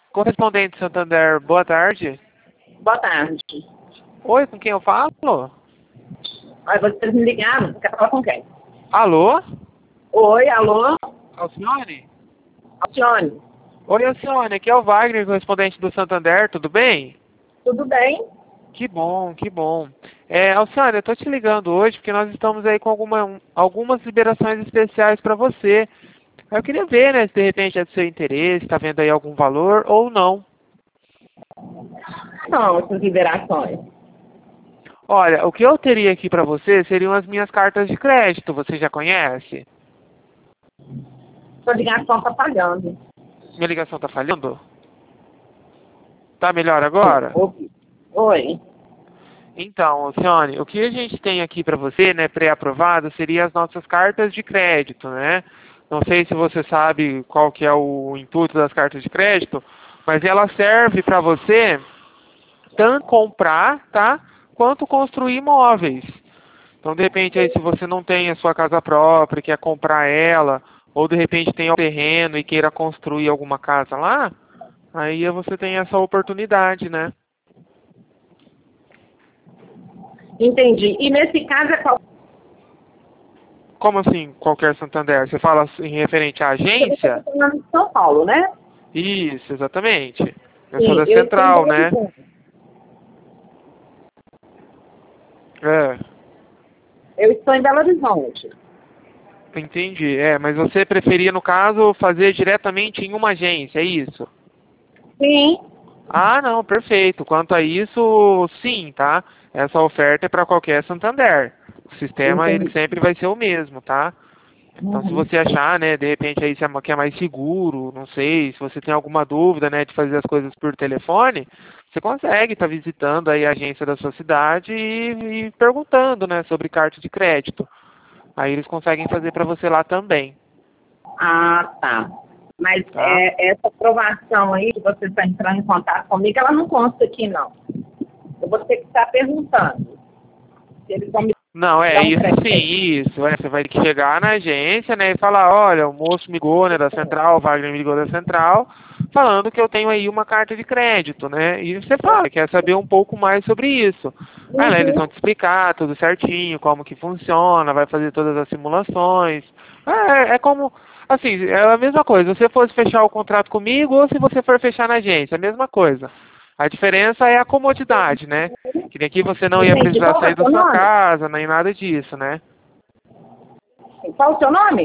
Correspondente Santander, boa tarde. Boa tarde. Oi, com quem eu falo? Olha, vocês me ligaram, quer falar com quem? Alô? Oi, alô? Alcione? Alcione, Oi, Alcione, aqui é o Wagner, correspondente do Santander, tudo bem? tudo bem? Que bom, que bom. Alcione, eu tô te ligando hoje porque nós estamos aí com algumas liberações especiais para você. Eu queria ver, né, se de repente é do seu interesse, está vendo aí algum valor ou não. São essas liberações. Olha, o que eu teria aqui para você seriam as minhas cartas de crédito, você já conhece? Sua ligação está falhando. Minha ligação tá falhando? Tá melhor agora? Oi. Então, Alcione, o que a gente tem aqui para você, né, pré-aprovado, seria as nossas cartas de crédito, né? Não sei se você sabe qual que é o intuito das cartas de crédito, mas ela serve para você tanto comprar, tá, quanto construir imóveis. Então, de repente, aí, se você não tem a sua casa própria, quer comprar ela, ou de repente tem um terreno e queira construir alguma casa lá, aí você tem essa oportunidade, né? Entendi. E nesse caso é qual? Como assim, qualquer Santander? Você fala em referente à Você está agência? falando de São Paulo, né? Isso, exatamente. Eu sou Sim, da eu estou em Central, Belo né? Horizonte. É, Eu estou em Belo Horizonte. entendi. Mas você preferia, no caso, fazer diretamente em uma agência, é isso? Sim. Ah, não, perfeito. Quanto a isso, sim, tá? Essa oferta é para qualquer Santander. O sistema, ele Entendi. sempre vai ser o mesmo, tá? Então, se Uhum. você achar, né, de repente aí que é mais seguro, não sei, se você tem alguma dúvida, né, de fazer as coisas por telefone, você consegue estar visitando aí a agência da sua cidade e perguntando, né, sobre carta de crédito. Aí eles conseguem fazer para você lá também, Ah, tá. Mas tá? essa aprovação aí que você está entrando em contato comigo, ela não consta aqui, não. Eu vou ter que estar perguntando se eles vão me Não, dar um isso sim, crédito. isso. Você vai ter que chegar na agência, né, e falar, olha, o moço me ligou, né, da central, o Wagner me ligou da central, falando que eu tenho aí uma carta de crédito, né? E você fala, quer saber um pouco mais sobre isso. Aí lá eles vão Uhum. te explicar tudo certinho, como que funciona, vai fazer todas as simulações. É como, assim, é a mesma coisa. Se você fosse fechar o contrato comigo ou se você for fechar na agência, é a mesma coisa. A diferença é a comodidade, né? Que nem aqui você não ia Entendi. precisar Qual que é sair o da seu sua nome? casa, nem nada disso, né? Qual o seu nome?